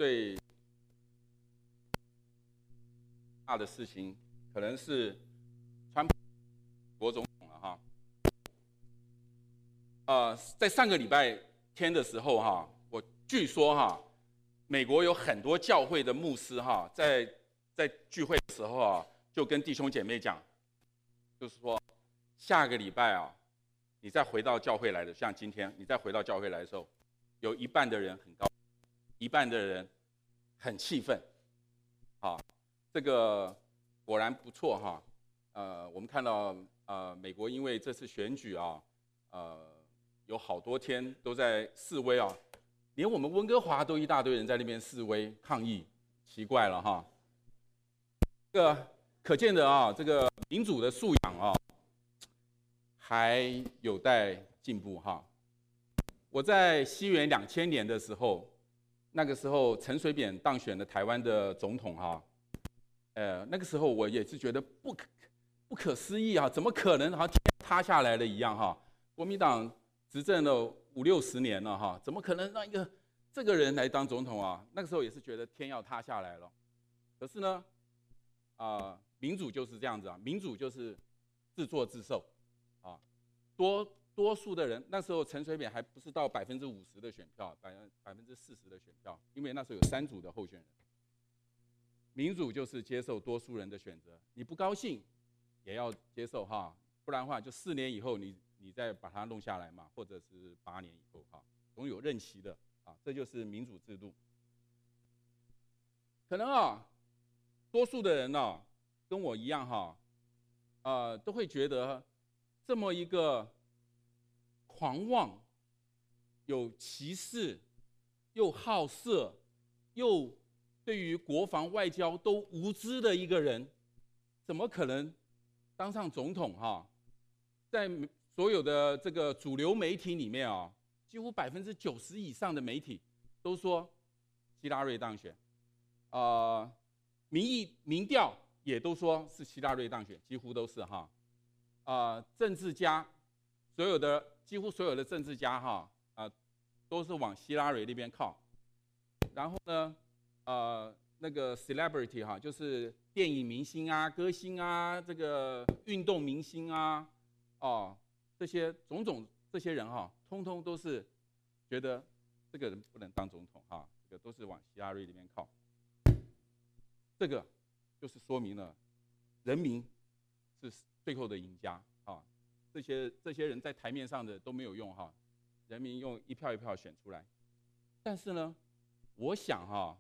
最大的事情，可能是川普国总统了哈。在上个礼拜天的时候哈，我据说哈，美国有很多教会的牧师哈，在聚会的时候啊，就跟弟兄姐妹讲，就是说下个礼拜啊，你再回到教会来的，像今天你再回到教会来的时候，有一半的人很高兴，一半的人很气愤，啊，这个果然不错哈。我们看到美国因为这次选举啊，有好多天都在示威啊，连我们温哥华都一大堆人在那边示威抗议，奇怪了哈。这个可见的啊，这个民主的素养啊，还有待进步哈。我在西元2000年的时候，那个时候陈水扁当选了台湾的总统哈，那个时候我也是觉得不可思议啊，怎么可能好像天塌下来了一样哈？国民党执政了50-60年了哈，怎么可能让这个人来当总统啊？那个时候也是觉得天要塌下来了。可是呢，民主就是这样子啊，民主就是自作自受啊，多数的人，那时候陈水扁还不是到50%的选票，40%的选票，因为那时候有3组的候选人。民主就是接受多数人的选择，你不高兴也要接受哈，不然的话就4年以后你再把它弄下来嘛，或者是8年以后哈，总有任期的啊，这就是民主制度。可能啊，多数的人呢，跟我一样哈，都会觉得这么一个狂妄、有歧视、又好色、又对于国防外交都无知的一个人，怎么可能当上总统哈？在所有的这个主流媒体里面啊，几乎90%以上的媒体都说希拉瑞当选，民调也都说是希拉瑞当选，几乎都是哈。政治家几乎所有的政治家哈都是往希拉瑞那边靠。然后呢，那个 celebrity 哈，就是电影明星啊、歌星啊、这个运动明星啊，这些种种这些人哈，通通都是觉得这个人不能当总统哈，这个都是往希拉瑞那边靠。这个就是说明了人民是最后的赢家啊！这些人在台面上的都没有用哈，人民用一票一票选出来。但是呢，我想哈，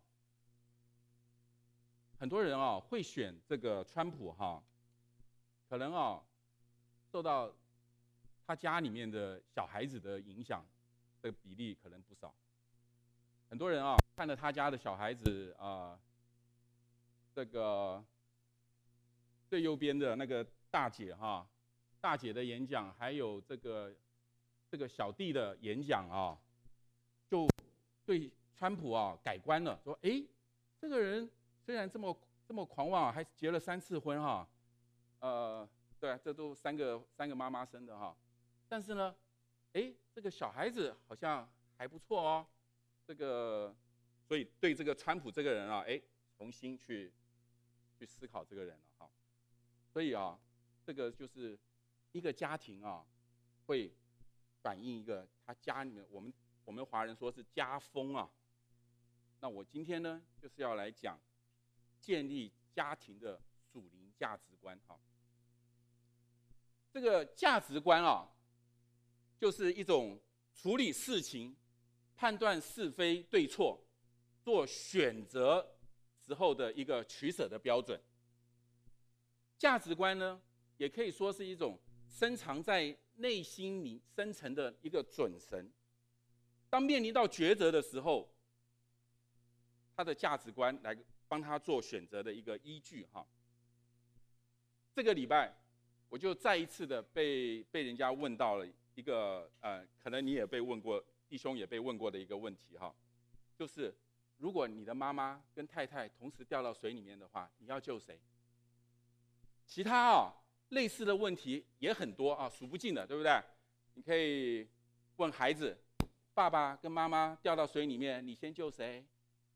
很多人啊会选这个川普哈，可能受到他家里面的小孩子的影响的比例可能不少。很多人看了他家的小孩子这个最右边的那个大姐哈，大姐的演讲，还有这个小弟的演讲就对川普改观了，说这个人虽然这么狂妄，还结了3次婚哈，对，这都三个妈妈生的哈，但是呢，这个小孩子好像还不错哦，这个所以对这个川普这个人重新去思考这个人了哈，所以这个就是一个家庭会反映一个他家里面我们华人说是家风啊。那我今天呢就是要来讲建立家庭的属灵价值观哈。这个价值观就是一种处理事情、判断是非对错、做选择时候的一个取舍的标准。价值观呢，也可以说是一种深藏在内心里深层的一个准绳。当面临到抉择的时候，他的价值观来帮他做选择的一个依据哈。这个礼拜我就再一次的被人家问到了一个可能你也被问过，弟兄也被问过的一个问题哈，就是如果你的妈妈跟太太同时掉到水里面的话，你要救谁？其他类似的问题也很多数不尽的，对不对？你可以问孩子，爸爸跟妈妈掉到水里面，你先救谁？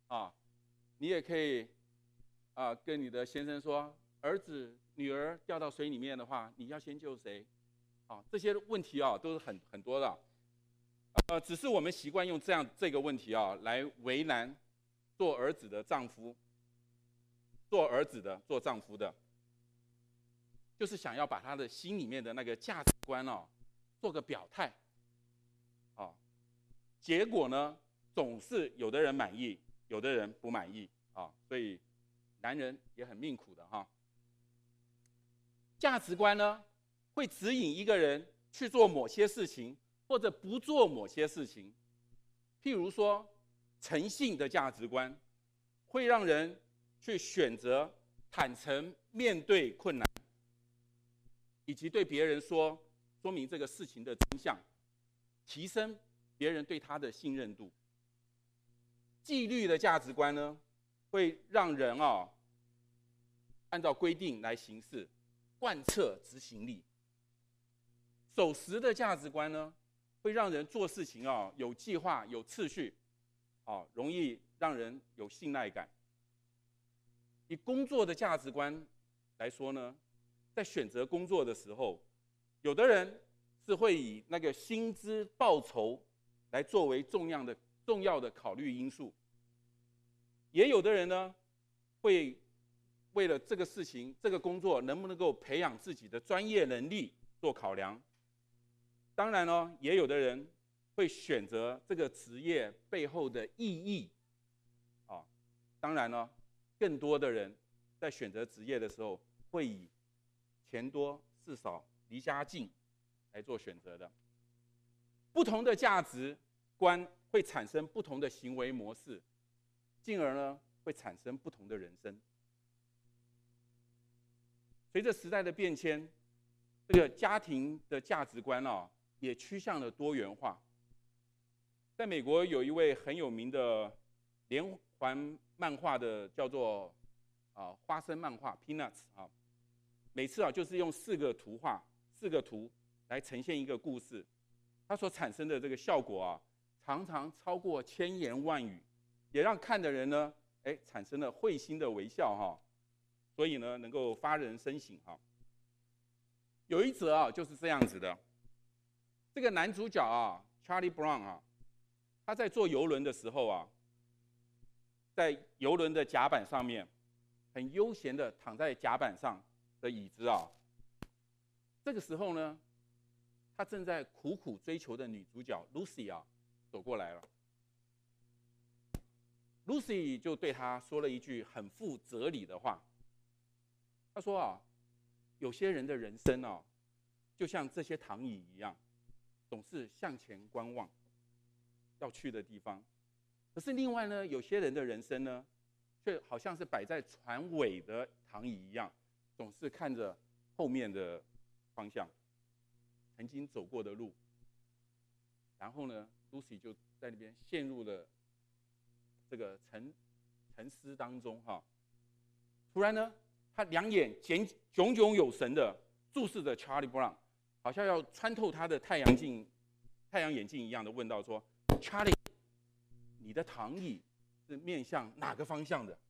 啊，你也可以跟你的先生说，儿子、女儿掉到水里面的话，你要先救谁？这些问题都是很多的。只是我们习惯用这个问题来为难做儿子的丈夫，做儿子的、做丈夫的，就是想要把他的心里面的那个价值观做个表态。结果呢，总是有的人满意，有的人不满意所以男人也很命苦的哈。价值观呢，会指引一个人去做某些事情，或者不做某些事情。譬如说，诚信的价值观会让人去选择坦诚面对困难，以及对别人说明这个事情的真相，提升别人对他的信任度。纪律的价值观呢，会让人按照规定来行事，贯彻执行力。守时的价值观呢，会让人做事情有计划、有次序，容易让人有信赖感。以工作的价值观来说呢，在选择工作的时候，有的人是会以那个薪资报酬来作为重要的考虑因素，也有的人呢，会为了这个事情、这个工作能不能够培养自己的专业能力做考量。当然呢，也有的人会选择这个职业背后的意义当然呢，更多的人在选择职业的时候，会以钱多事少、离家近来做选择的。不同的价值观会产生不同的行为模式，进而呢，会产生不同的人生。随着时代的变迁，这个家庭的价值观也趋向了多元化。在美国有一位很有名的连环漫画的叫做花生漫画 Peanuts 每次就是用4个图来呈现一个故事，它所产生的这个效果常常超过千言万语，也让看的人呢产生了会心的微笑所以呢能够发人深省有一则就是这样子的，这个男主角Charlie Brown 他在坐游轮的时候在游轮的甲板上面，很悠闲的躺在甲板上的椅子这个时候呢，他正在苦苦追求的女主角 Lucy 走过来了。Lucy 就对他说了一句很富哲理的话，他说有些人的人生就像这些躺椅一样，总是向前观望，要去的地方。可是另外呢，有些人的人生呢，却好像是摆在船尾的躺椅一样，总是看着后面的方向，曾经走过的路。然后呢 ，Lucy 就在那边陷入了这个沉思当中突然呢，他两眼炯炯有神的注视着 Charlie Brown， 好像要穿透他的太阳眼镜一样的问道说 ：“Charlie， 你的躺椅是面向哪个方向的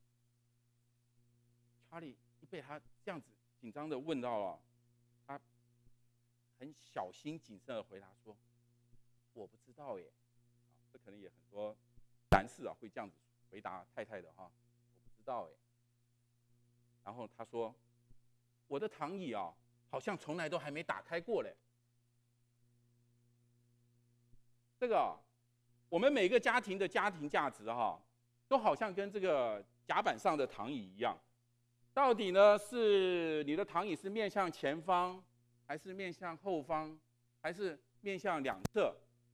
？”Charlie 一被他这样子紧张的问到了，他很小心谨慎的回答说：“我不知道耶。”这可能也很多男士会这样子回答太太的我不知道耶。然后他说：“我的躺椅好像从来都还没打开过嘞。”这个我们每个家庭的家庭价值都好像跟这个甲板上的躺椅一样，到底呢是你的躺椅是面向前方，还是面向后方，还是面向两侧？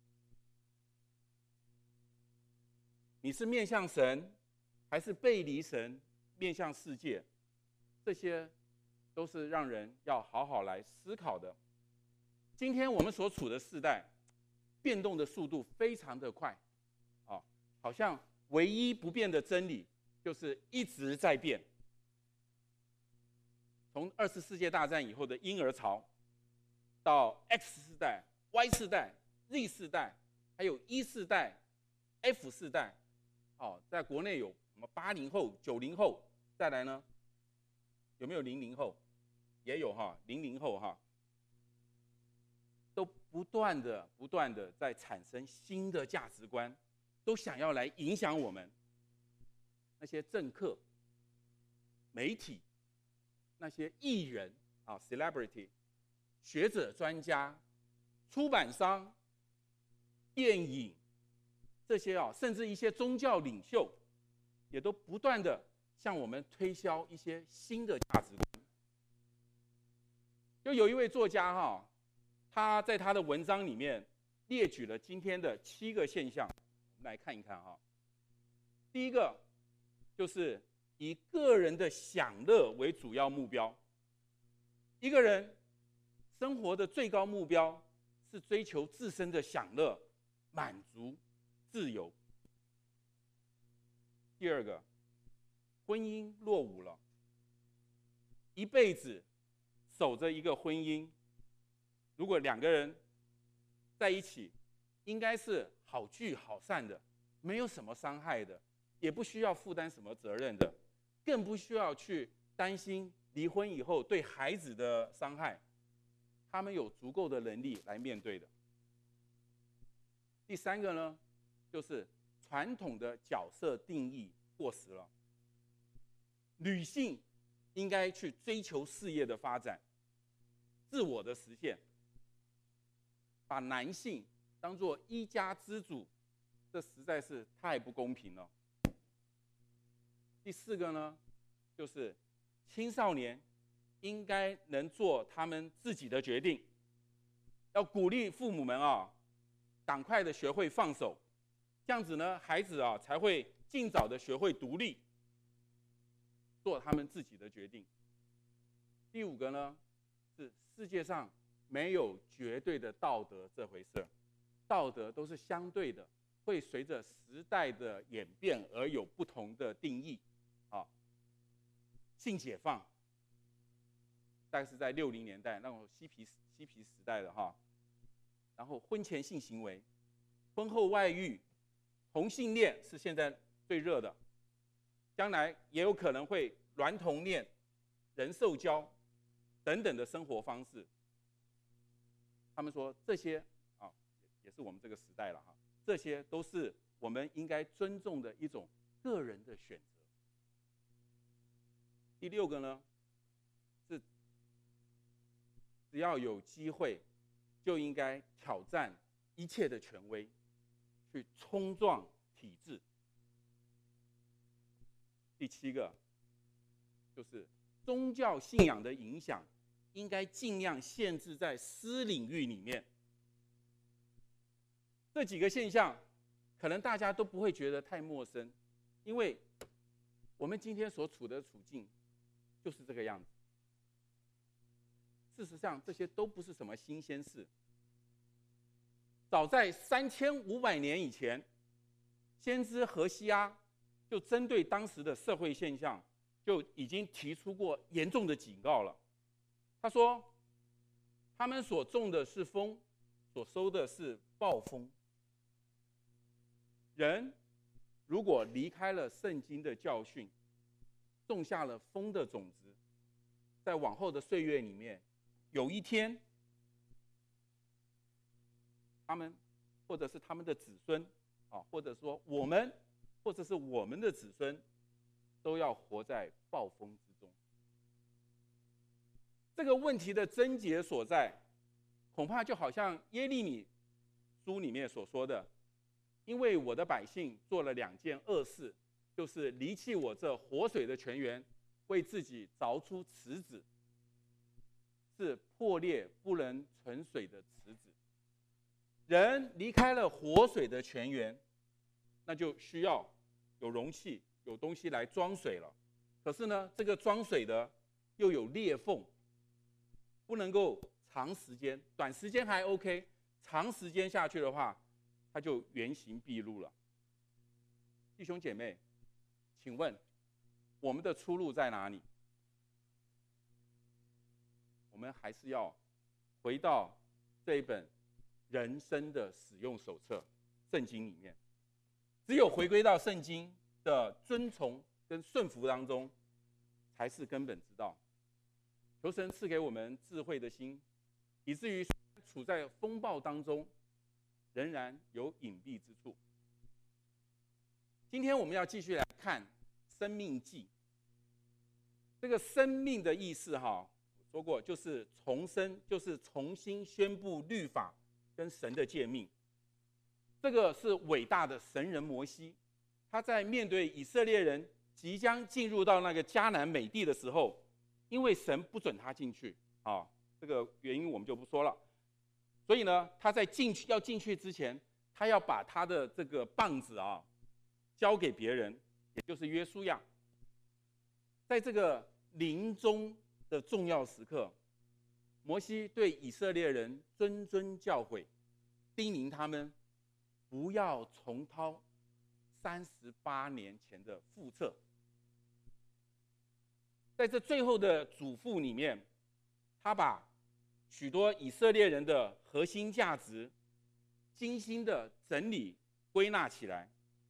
你是面向神，还是背离神，面向世界？这些都是让人要好好来思考的。今天我们所处的世代，变动的速度非常的快，好像唯一不变的真理就是一直在变。从20世界大战以后的婴儿潮，到 X 世代、Y 世代、Z 世代，还有E 世代、F 世代， 在国内有什么80后、90后，再来呢，有没有00后？也有00后都不断的在产生新的价值观，都想要来影响我们。那些政客、媒体、那些艺人celebrity、学者、专家、出版商、电影这些甚至一些宗教领袖，也都不断的向我们推销一些新的价值观。就有一位作家他在他的文章里面列举了今天的7个现象，我们来看一看第一个就是以个人的享乐为主要目标。一个人生活的最高目标是追求自身的享乐、满足、自由。第二个，婚姻落伍了，一辈子守着一个婚姻，如果2个人在一起，应该是好聚好散的，没有什么伤害的，也不需要负担什么责任的，更不需要去担心离婚以后对孩子的伤害，他们有足够的能力来面对的。第三个呢，就是传统的角色定义过时了，女性应该去追求事业的发展、自我的实现，把男性当作一家之主，这实在是太不公平了。第四个呢，就是青少年应该能做他们自己的决定，要鼓励父母们赶快的学会放手，这样子呢，孩子才会尽早的学会独立，做他们自己的决定。第5个呢，是世界上没有绝对的道德这回事，道德都是相对的，会随着时代的演变而有不同的定义。性解放大概是在60年代那种嬉皮时代的然后婚前性行为、婚后外遇、同性恋是现在最热的，将来也有可能会娈童恋、人兽交等等的生活方式。他们说这些也是我们这个时代了这些都是我们应该尊重的一种个人的选择。第6个呢，是只要有机会，就应该挑战一切的权威，去冲撞体制。第7个，就是宗教信仰的影响，应该尽量限制在私领域里面。这几个现象，可能大家都不会觉得太陌生，因为我们今天所处的处境就是这个样子。事实上，这些都不是什么新鲜事。早在3500年以前，先知何西阿就针对当时的社会现象，就已经提出过严重的警告了。他说，他们所种的是风，所收的是暴风。人如果离开了圣经的教训，种下了风的种子，在往后的岁月里面，有一天，他们或者是他们的子孙或者说我们，或者是我们的子孙，都要活在暴风之中。这个问题的症结所在，恐怕就好像耶利米书里面所说的，因为我的百姓做了2件恶事，就是离弃我这活水的泉源，为自己凿出池子，是破裂不能存水的池子。人离开了活水的泉源，那就需要有容器，有东西来装水了。可是呢，这个装水的又有裂缝，不能够长时间，短时间还 OK， 长时间下去的话，它就原形毕露了。弟兄姐妹，请问我们的出路在哪里？我们还是要回到这一本人生的使用手册圣经里面。 只有回归到圣经的遵从跟顺服当中，才是根本之道。求神赐给我们智慧的心，以至于处在风暴当中，仍然有隐蔽之处。今天我们要继续来看《生命记》。这个生命的意思我说过，就是重生，就是重新宣布律法跟神的诫命。这个是伟大的神人摩西，他在面对以色列人即将进入到那个迦南美地的时候，因为神不准他进去这个原因我们就不说了。所以呢，他在要进去之前，他要把他的这个棒子交给别人，也就是约书亚。在这个临终的重要时刻，摩西对以色列人谆谆教诲，叮咛他们不要重蹈38年前的覆辙。在这最后的嘱咐里面，他把许多以色列人的核心价值精心的整理归纳起来，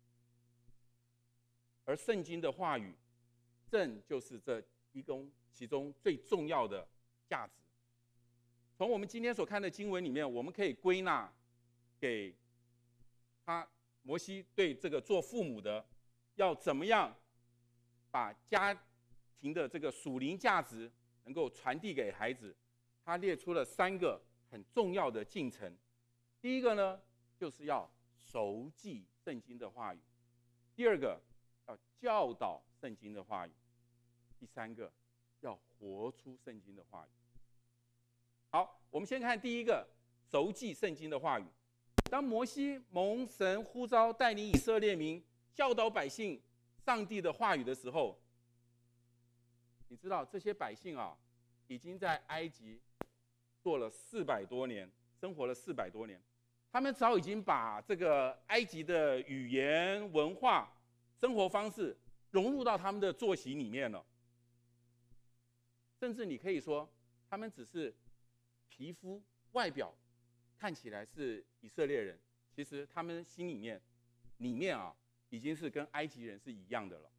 而圣经的话语正就是这其中最重要的价值。从我们今天所看的经文里面，我们可以归纳给摩西对这个做父母的要怎么样把家庭的这个属灵价值能够传递给孩子，他列出了3个很重要的进程。第一个呢，就是要熟记圣经的话语；第二个，要教导圣经的话语；第3个，要活出圣经的话语。好，我们先看第一个，熟记圣经的话语。当摩西蒙神呼召带领以色列民教导百姓上帝的话语的时候，你知道这些百姓已经在埃及做了400多年，生活了400多年，他们早已经把这个埃及的语言、文化、生活方式融入到他们的作息里面了。甚至你可以说，他们只是皮肤外表看起来是以色列人，其实他们心里面已经是跟埃及人是一样的了。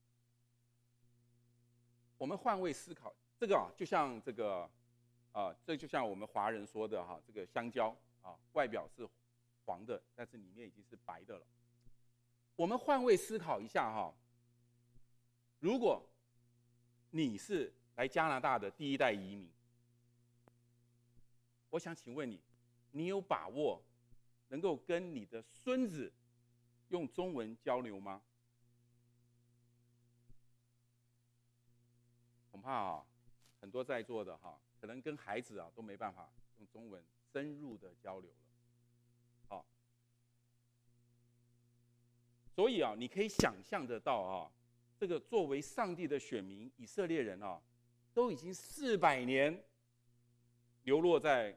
我们换位思考，这个就像这就像我们华人说的这个香蕉外表是黄的，但是里面已经是白的了。我们换位思考一下如果你是来加拿大的第1代移民，我想请问你，你有把握能够跟你的孙子用中文交流吗？恐怕很多在座的可能跟孩子都没办法用中文深入的交流了。所以你可以想象得到这个作为上帝的选民以色列人都已经400年流落在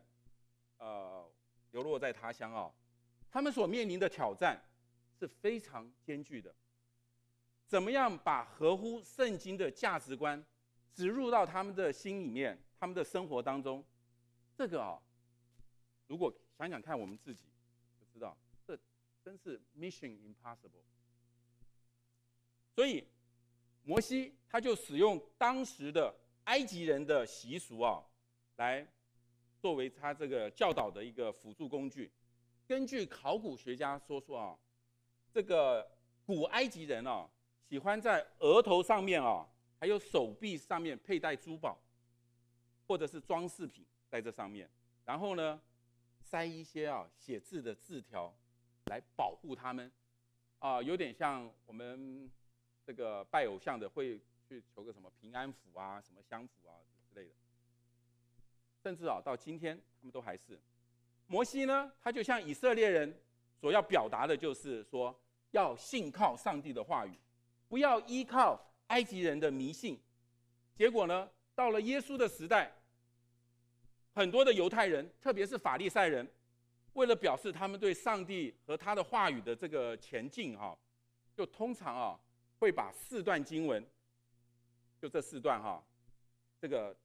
他乡他们所面临的挑战是非常艰巨的。怎么样把合乎圣经的价值观植入到他们的心里面，他们的生活当中？这个如果想想看我们自己，就知道这真是 mission impossible。所以摩西他就使用当时的埃及人的习俗来作为他这个教导的一个辅助工具。根据考古学家说这个古埃及人喜欢在额头上面还有手臂上面佩戴珠宝，或者是装饰品在这上面，然后呢塞一些写字的字条来保护他们有点像我们这个拜偶像的会去求个什么平安符什么香符之类的。甚至到今天他们都还是。摩西呢，他就像以色列人所要表达的，就是说要信靠上帝的话语，不要依靠埃及人的迷信。结果呢，到了耶稣的时代，很多的犹太人，特别是法利赛人，为了表示他们对上帝和他的话语的这个前进就通常会把4段经文，就这4段这个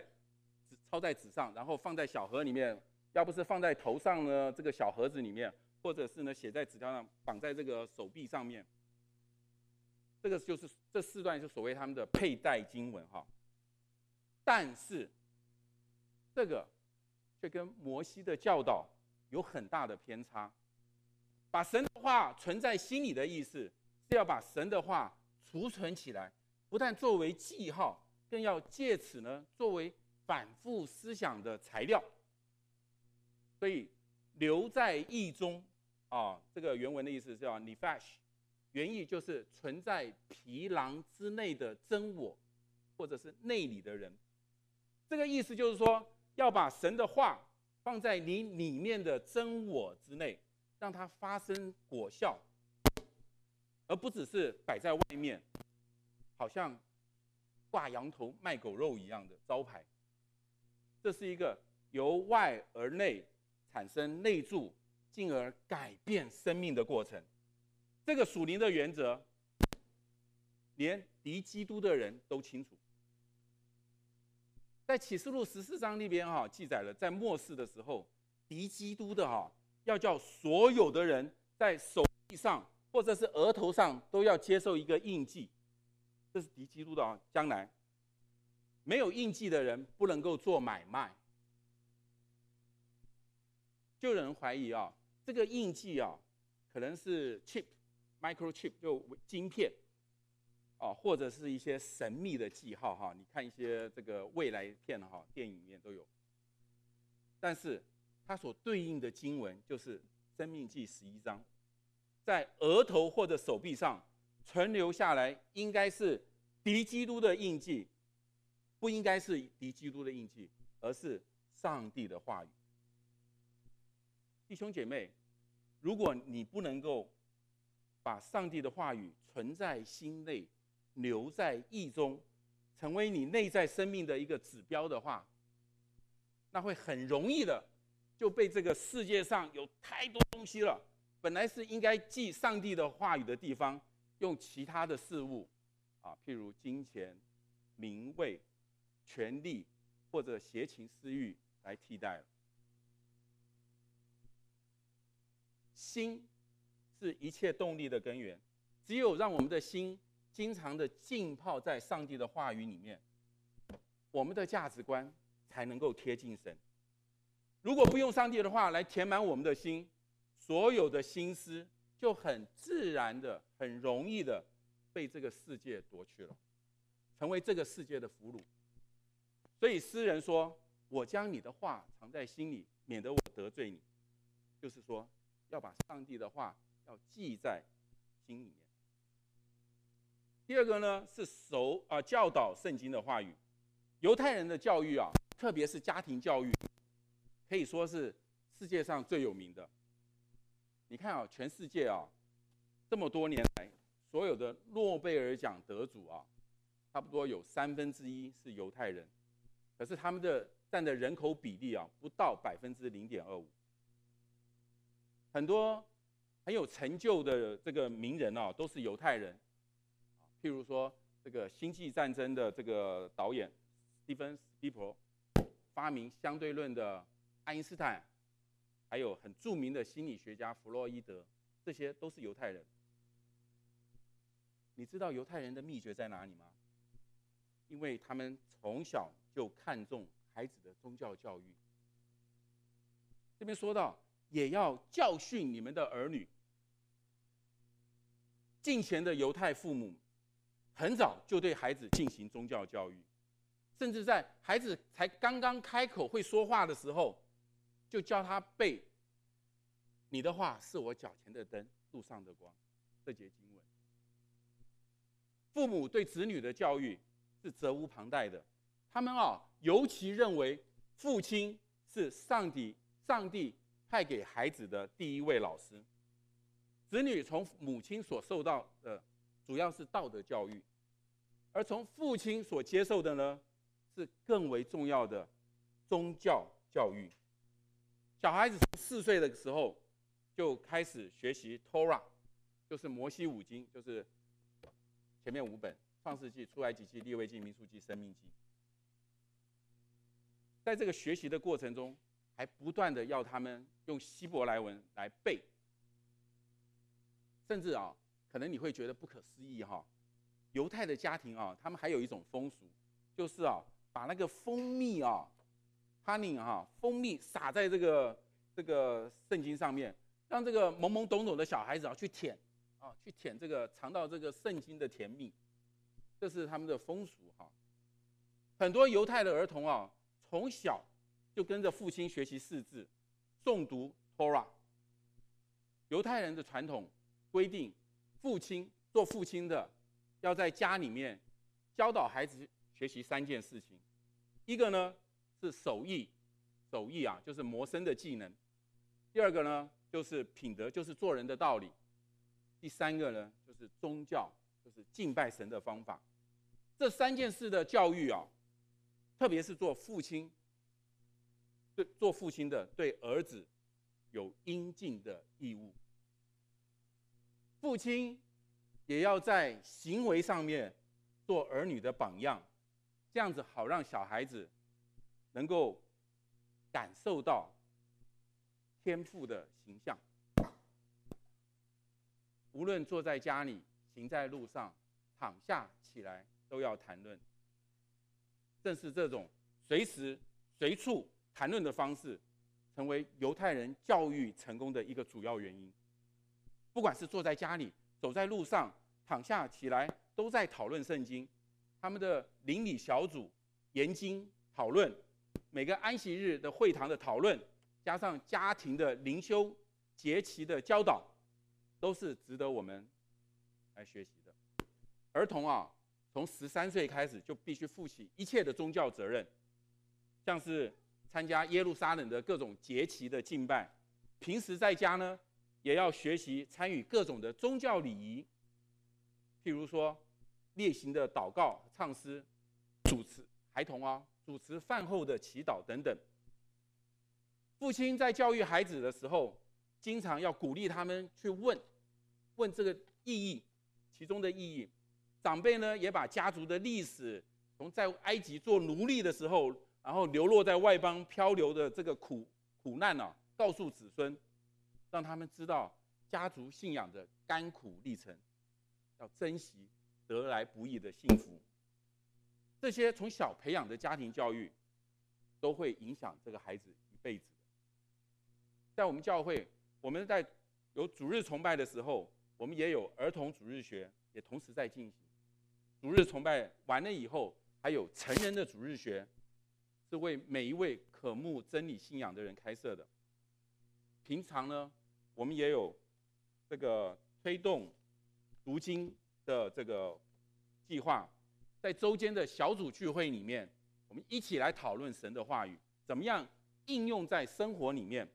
抄在纸上，然后放在小盒里面，要不是放在头上呢这个小盒子里面， 或者是呢写在纸条上，绑在这个手臂上面。这个就是这4段是所谓他们的佩戴经文哈。但是这个却跟摩西的教导有很大的偏差。把神的话存在心里的意思，是要把神的话储存起来，不但作为记号，更要借此呢作为反复思想的材料。所以留在意中啊，这个原文的意思是叫 nifash， 原意就是存在皮囊之内的真我，或者是内里的人。这个意思就是说，要把神的话放在你里面的真我之内，让它发生果效，而不只是摆在外面，好像挂羊头卖狗肉一样的招牌。这是一个由外而内产生内住，进而改变生命的过程。这个属灵的原则，连敌基督的人都清楚。在启示录14章那边记载了，在末世的时候，敌基督的要叫所有的人在手臂上或者是额头上都要接受一个印记，这是敌基督的将来。没有印记的人不能够做买卖。就有人怀疑这个印记可能是 chip、microchip 就晶片或者是一些神秘的记号你看一些这个未来片电影里面都有。但是它所对应的经文就是申命记11章，在额头或者手臂上存留下来，应该是敌基督的印记，不应该是敌基督的印记，而是上帝的话语。弟兄姐妹，如果你不能够把上帝的话语存在心内，留在意中，成为你内在生命的一个指标的话，那会很容易的就被这个世界上有太多东西了，本来是应该记上帝的话语的地方，用其他的事物譬如金钱、名位、权力或者邪情私欲来替代了。心是一切动力的根源，只有让我们的心经常的浸泡在上帝的话语里面，我们的价值观才能够贴近神。如果不用上帝的话来填满我们的心，所有的心思就很自然的、很容易的被这个世界夺去了，成为这个世界的俘虏。所以诗人说：“我将你的话藏在心里，免得我得罪你。”就是说，要把上帝的话要记在心里面。第二个呢是教导圣经的话语。犹太人的教育特别是家庭教育，可以说是世界上最有名的。你看全世界这么多年来，所有的诺贝尔奖得主差不多有1/3是犹太人，可是他们的占的人口比例不到0.25%。很多很有成就的这个名人都是犹太人，譬如说这个星际战争的这个导演史蒂芬·史皮伯，发明相对论的爱因斯坦，还有很著名的心理学家弗洛伊德，这些都是犹太人。你知道犹太人的秘诀在哪里吗？因为他们从小就看重孩子的宗教教育。这边说到，也要教训你们的儿女。敬虔的犹太父母很早就对孩子进行宗教教育，甚至在孩子才刚刚开口会说话的时候，就教他背“你的话是我脚前的灯，路上的光”这节经文。父母对子女的教育是责无旁贷的，他们尤其认为父亲是上帝派给孩子的第一位老师。子女从母亲所受到的主要是道德教育，而从父亲所接受的呢，是更为重要的宗教教育。小孩子从4岁的时候就开始学习 Torah， 就是摩西5经，就是前面5本：创世纪、出埃及记、利未记、民数记、申命记。在这个学习的过程中，还不断的要他们用希伯来文来背甚至可能你会觉得不可思议犹太的家庭他们还有一种风俗，就是把那个蜂蜜honey 蜂蜜撒在这个圣经上面，让这个懵懵懂懂的小孩子去舔去舔这个尝到这个圣经的甜蜜，这是他们的风俗很多犹太的儿童从小就跟着父亲学习识字、诵读 Torah。犹太人的传统规定，做父亲的要在家里面教导孩子学习3件事情，一个呢是手艺就是谋生的技能；第二个呢就是品德，就是做人的道理；第三个呢就是宗教，就是敬拜神的方法。这3件事的教育特别是做父亲的对儿子有应尽的义务。父亲也要在行为上面做儿女的榜样，这样子好让小孩子能够感受到天父的形象。无论坐在家里、行在路上、躺下起来，都要谈论。正是这种随时随处谈论的方式，成为犹太人教育成功的一个主要原因。不管是坐在家里、走在路上、躺下起来，都在讨论圣经。他们的邻里小组研经讨论，每个安息日的会堂的讨论，加上家庭的灵修、节期的教导，都是值得我们来学习的。儿童从13岁开始就必须负起一切的宗教责任，像是参加耶路撒冷的各种节期的敬拜，平时在家呢也要学习参与各种的宗教礼仪，譬如说例行的祷告、唱诗、孩童主持饭后的祈祷等等。父亲在教育孩子的时候，经常要鼓励他们去问这个意义，其中的意义。长辈呢也把家族的历史，从在埃及做奴隶的时候，然后流落在外邦漂流的这个苦难告诉子孙，让他们知道家族信仰的甘苦历程，要珍惜得来不易的幸福。这些从小培养的家庭教育，都会影响这个孩子一辈子。在我们教会，我们在有主日崇拜的时候，我们也有儿童主日学，也同时在进行。主日崇拜完了以后，还有成人的主日学，是为每一位渴慕真理信仰的人开设的。平常呢，我们也有这个推动读经的这个计划，在周间的小组聚会里面，我们一起来讨论神的话语，怎么样应用在生活里面。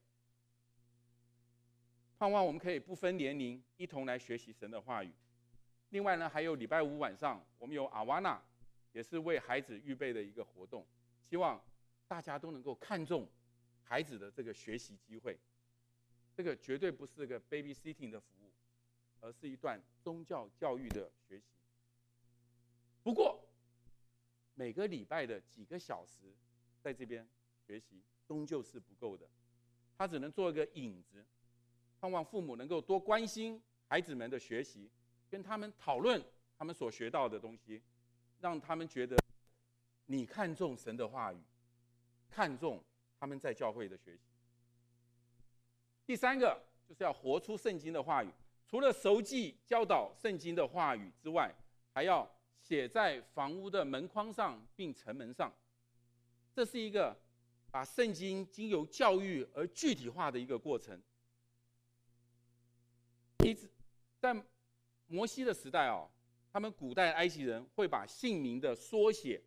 盼望我们可以不分年龄，一同来学习神的话语。另外呢，还有礼拜5晚上，我们有阿瓦纳，也是为孩子预备的一个活动，希望大家都能够看重孩子的这个学习机会。这个绝对不是个 babysitting 的服务，而是一段宗教教育的学习。不过，每个礼拜的几个小时在这边学习，终究是不够的，它只能做一个引子。盼望父母能够多关心孩子们的学习，跟他们讨论他们所学到的东西，让他们觉得你看重神的话语，看重他们在教会的学习。第3个就是要活出圣经的话语，除了熟记教导圣经的话语之外，还要写在房屋的门框上并城门上。这是一个把圣经经由教育而具体化的一个过程。在摩西的时代他们古代埃及人会把姓名的缩写，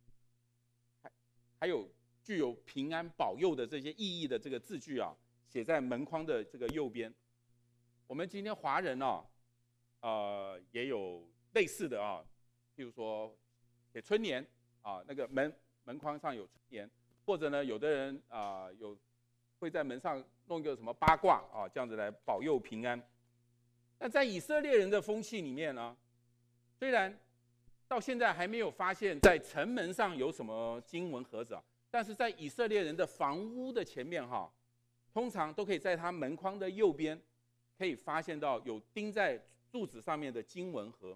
还有具有平安保佑的这些意义的这个字句写在门框的这个右边。我们今天华人也有类似的譬如说写春联那个门框上有春联，或者呢有的人会在门上弄一个什么八卦这样子来保佑平安。但在以色列人的风气里面呢，虽然到现在还没有发现在城门上有什么经文盒子但是在以色列人的房屋的前面通常都可以在他门框的右边， 可以发现到有钉在柱子上面的经文盒。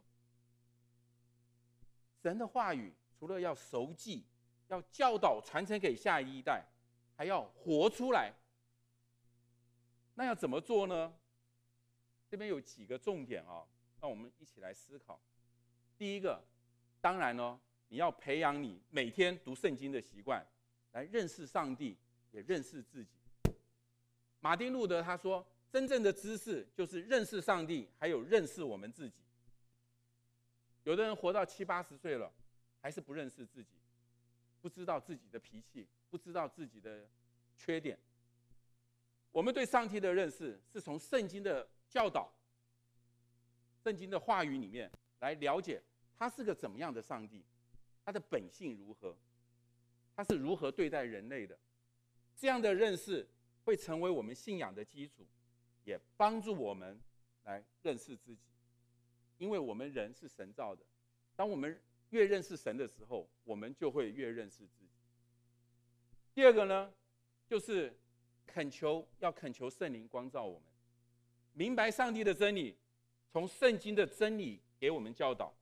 神的话语除了要熟记，要教导传承给下一代，还要活出来。那要怎么做呢？这边有几个重点啊，让我们一起来思考。第一个，当然呢，你要培养你每天读圣经的习惯，来认识上帝，也认识自己。马丁路德他说，真正的知识就是认识上帝，还有认识我们自己。有的人活到70、80岁了，还是不认识自己，不知道自己的脾气，不知道自己的缺点。我们对上帝的认识是从圣经的教导、圣经的话语里面来了解他是个怎么样的上帝，他的本性如何，他是如何对待人类的。这样的认识会成为我们信仰的基础，也帮助我们来认识自己。因为我们人是神造的，当我们越认识神的时候，我们就会越认识自己。第二个呢，就是要恳求圣灵光照我们，明白上帝的真理，从圣经的真理给我们教导。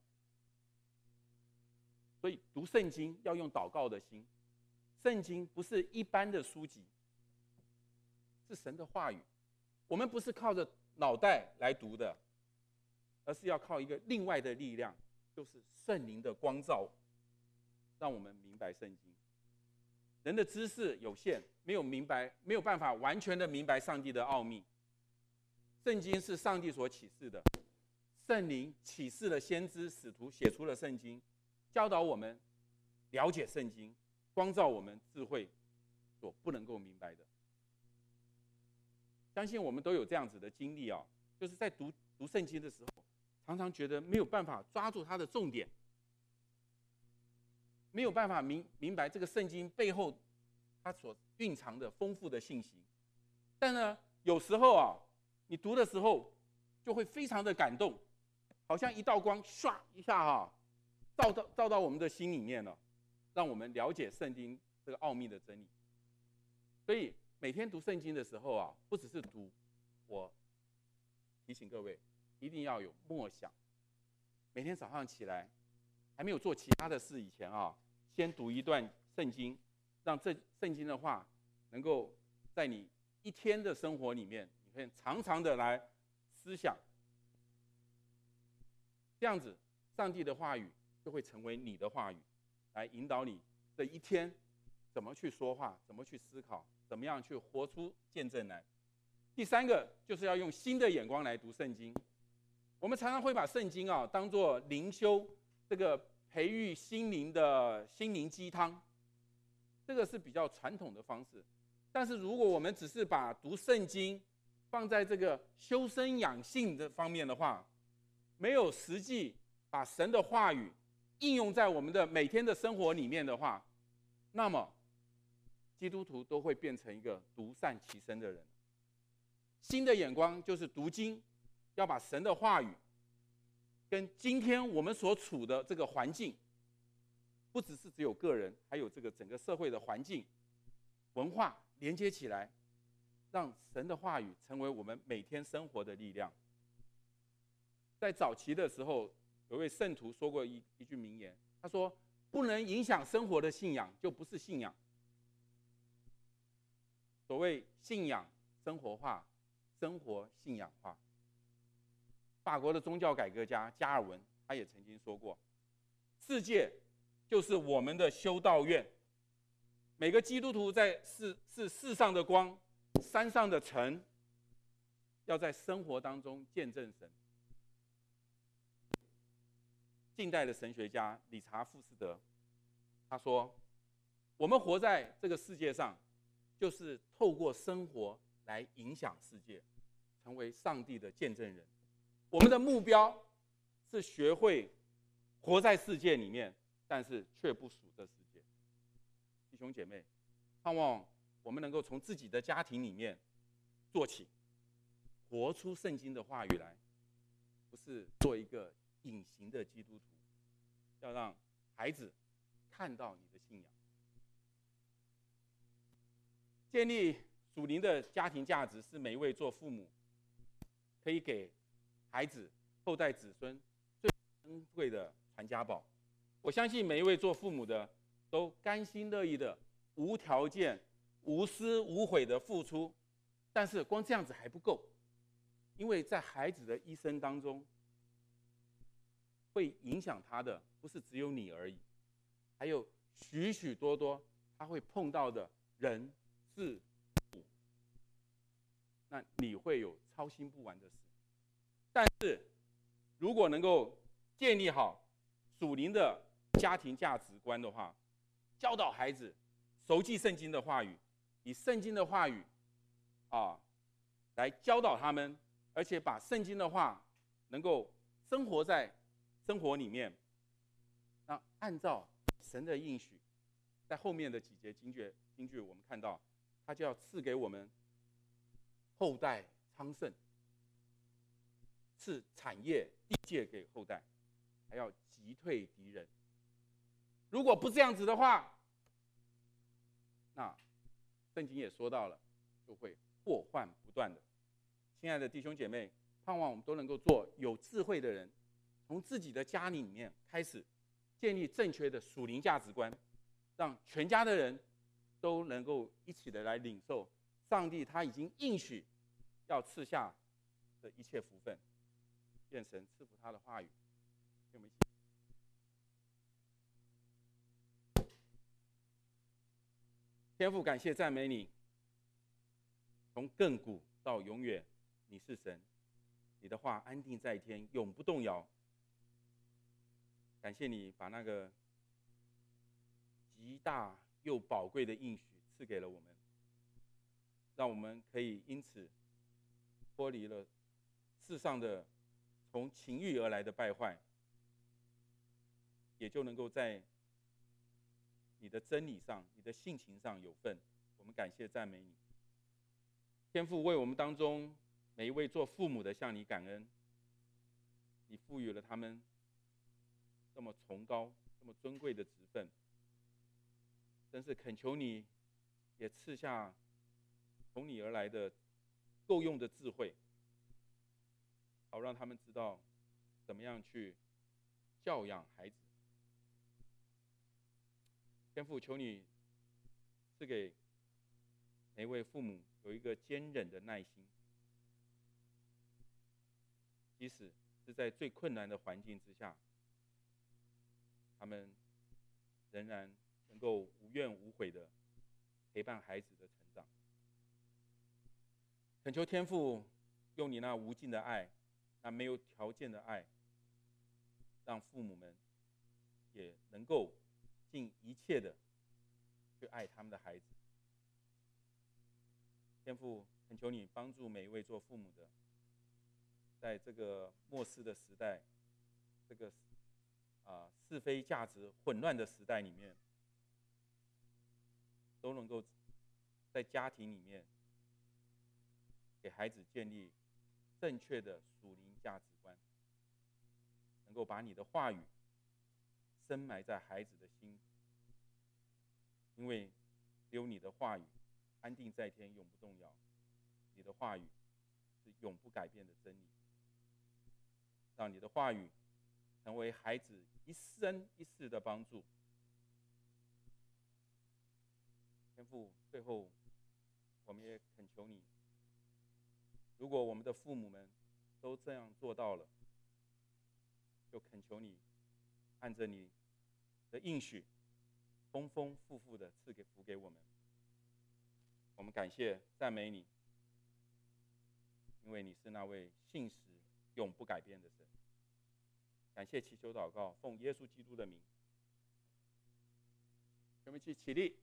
所以读圣经要用祷告的心，圣经不是一般的书籍，是神的话语。我们不是靠着脑袋来读的，而是要靠一个另外的力量，就是圣灵的光照，让我们明白圣经。人的知识有限，没有办法完全的明白上帝的奥秘。圣经是上帝所启示的，圣灵启示了先知使徒，写出了圣经，教导我们了解圣经，光照我们智慧所不能够明白的。相信我们都有这样子的经历啊，就是在读圣经的时候，常常觉得没有办法抓住它的重点，没有办法明白这个圣经背后它所蕴藏的丰富的信息。但呢，有时候啊，你读的时候就会非常的感动，好像一道光唰一下照到我们的心里面了，让我们了解圣经这个奥秘的真理。所以每天读圣经的时候啊，不只是读，我提醒各位一定要有默想。每天早上起来，还没有做其他的事以前啊，先读一段圣经，让这圣经的话能够在你一天的生活里面，你可以常常的来思想。这样子，上帝的话语就会成为你的话语，来引导你这一天怎么去说话，怎么去思考，怎么样去活出见证来。第三个就是要用新的眼光来读圣经。我们常常会把圣经啊当作灵修这个培育心灵的心灵鸡汤，这个是比较传统的方式。但是如果我们只是把读圣经放在这个修身养性的方面的话，没有实际把神的话语应用在我们的每天的生活里面的话，那么基督徒都会变成一个独善其身的人。新的眼光就是读经，要把神的话语跟今天我们所处的这个环境，不只有个人，还有这个整个社会的环境、文化连接起来，让神的话语成为我们每天生活的力量。在早期的时候，有位圣徒说过一句名言，他说：“不能影响生活的信仰，就不是信仰。”所谓信仰生活化，生活信仰化。法国的宗教改革家加尔文他也曾经说过，世界就是我们的修道院，每个基督徒是世上的光，山上的尘，要在生活当中见证神。近代的神学家理查富斯德他说，我们活在这个世界上，就是透过生活来影响世界，成为上帝的见证人。我们的目标是学会活在世界里面，但是却不属这世界。弟兄姐妹，盼望我们能够从自己的家庭里面做起，活出圣经的话语来，不是做一个隐形的基督徒，要让孩子看到你的信仰。建立属灵的家庭价值是每一位做父母可以给孩子、后代子孙最珍贵的传家宝。我相信每一位做父母的都甘心乐意的、无条件、无私无悔的付出，但是光这样子还不够，因为在孩子的一生当中，会影响他的不是只有你而已，还有许许多多他会碰到的人事物，那你会有操心不完的事。但是如果能够建立好属灵的家庭价值观的话，教导孩子熟记圣经的话语，以圣经的话语来教导他们，而且把圣经的话能够生活在生活里面，那按照神的应许，在后面的几节经句我们看到，他就要赐给我们后代昌盛，赐产业地界给后代，还要击退敌人。如果不这样子的话，那圣经也说到了，就会祸患不断的。亲爱的弟兄姐妹，盼望我们都能够做有智慧的人，从自己的家里面开始建立正确的属灵价值观，让全家的人都能够一起的来领受上帝他已经应许要赐下的一切福分。愿神赐福他的话语。我们一起天父，感谢赞美你，从亘古到永远，你是神，你的话安定在天，永不动摇。感谢你把那个极大又宝贵的应许赐给了我们，让我们可以因此脱离了世上的从情欲而来的败坏，也就能够在你的真理上、你的性情上有份。我们感谢赞美你，天父，为我们当中每一位做父母的向你感恩，你赋予了他们这么崇高、这么尊贵的职分，真是恳求你也赐下从你而来的够用的智慧，好让他们知道怎么样去教养孩子。天父，求你赐给每位父母有一个坚忍的耐心，即使是在最困难的环境之下，他们仍然能够无怨无悔的陪伴孩子的成长。恳求天父用你那无尽的爱，那没有条件的爱，让父母们也能够尽一切的去爱他们的孩子。天父，恳求你帮助每一位做父母的，在这个末世的时代，这个是非价值混乱的时代里面，都能够在家庭里面给孩子建立正确的属灵价值观，能够把你的话语深埋在孩子的心，因为只有你的话语安定在天，永不动摇。你的话语是永不改变的真理，让你的话语成为孩子一生一世的帮助。天父，最后我们也恳求你，如果我们的父母们都这样做到了，就恳求你按着你的应许丰丰富富的赐给福给我们。我们感谢赞美你，因为你是那位信实永不改变的神。感谢祈求祷告，奉耶稣基督的名。我们一起起立。